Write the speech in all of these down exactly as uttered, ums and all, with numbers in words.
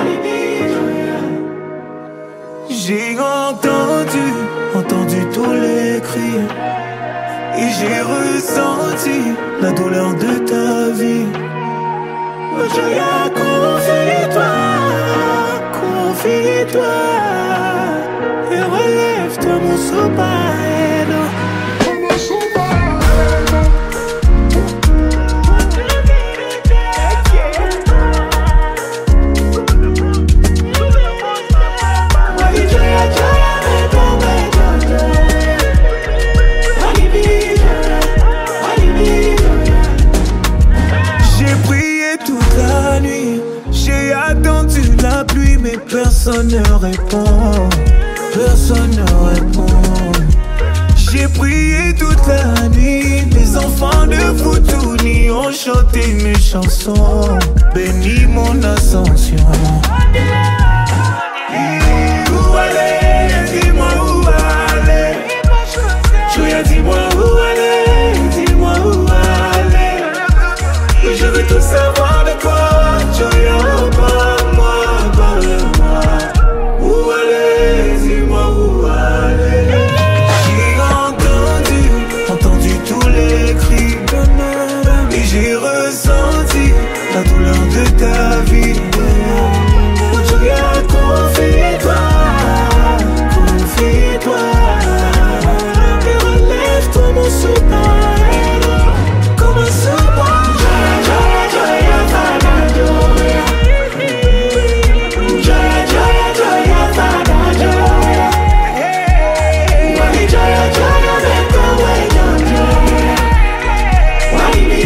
J'ai entendu, entendu tous les cris, et j'ai ressenti la douleur de ta vie. Joya, confie-toi, confie-toi, et relève-toi mon sopaïdo. Mais personne ne répond, personne ne répond. J'ai prié toute la nuit, les enfants de Foutouni ont chanté mes chansons. Bénis mon ascension. Où aller, dis-moi où aller. Joya, dis-moi où aller, dis-moi où aller. Je veux tout savoir de toi, Joya. J'ai ressenti la douleur de ta vie. Joya, confie-toi, confie-toi, et relève-toi mon sopaïdo. Comme un sopaïdo. Joya, Joya, Fada, Joya. Joya, Joya, Joya, Fada, Joya. Wali Joya, Joya, make a way, Joya. Wali me.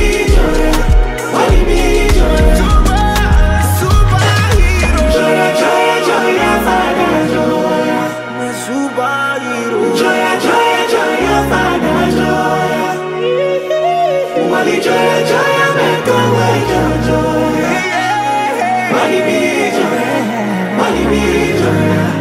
Joya, Joya, make a way, Joya. Wali me, Joya. Wali me, Joya.